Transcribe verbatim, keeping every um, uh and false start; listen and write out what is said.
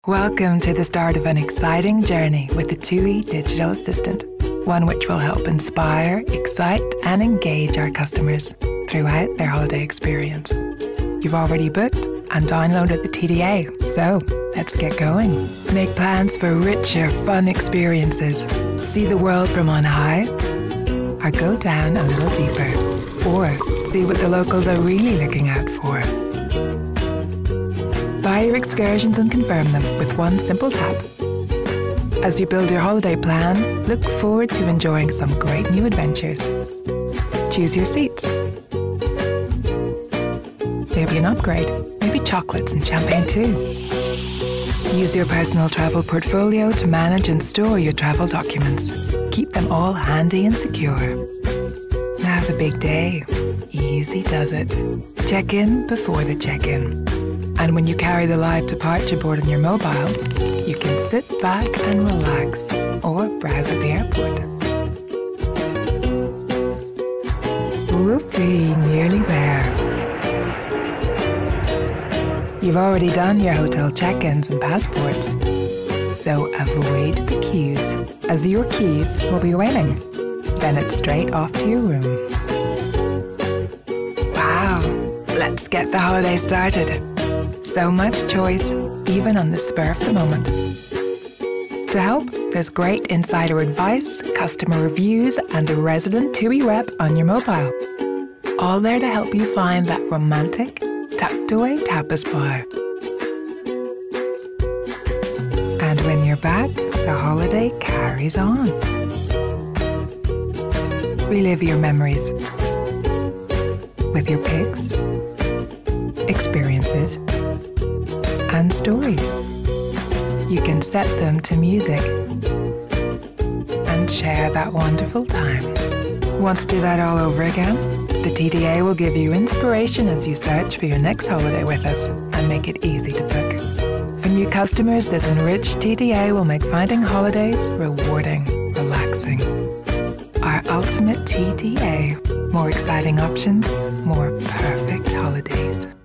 Welcome to the start of an exciting journey with the TUI Digital Assistant, one which will help inspire, excite, and engage our customers throughout their holiday experience. You've already booked and downloaded the T D A, so let's get going. Make plans for richer, fun experiences. See the world from on high, or go down a little deeper, or see what the locals are really looking out for. Buy your excursions and confirm them with one simple tap. As you build your holiday plan, look forward to enjoying some great new adventures. Choose your seats. Maybe an upgrade, maybe chocolates and champagne too. Use your personal travel portfolio to manage and store your travel documents. Keep them all handy and secure. Now the big day. Easy does it. Check in before the check-in. And when you carry the live departure board on your mobile, you can sit back and relax or browse at the airport. Whoopee, nearly there. You've already done your hotel check-ins and passports, so avoid the queues, as your keys will be waiting. Then it's straight off to your room. Wow, let's get the holiday started. So much choice, even on the spur of the moment. To help, there's great insider advice, customer reviews, and a resident TUI rep on your mobile. All there to help you find that romantic, tucked-away tapas bar. And when you're back, the holiday carries on. Relive your memories with your pics, experiences, and stories. You can set them to music and share that wonderful time. Want to do that all over again? The T D A will give you inspiration as you search for your next holiday with us and make it easy to book. For new customers, this enriched T D A will make finding holidays rewarding, relaxing. Our ultimate T D A. More exciting options, more perfect holidays.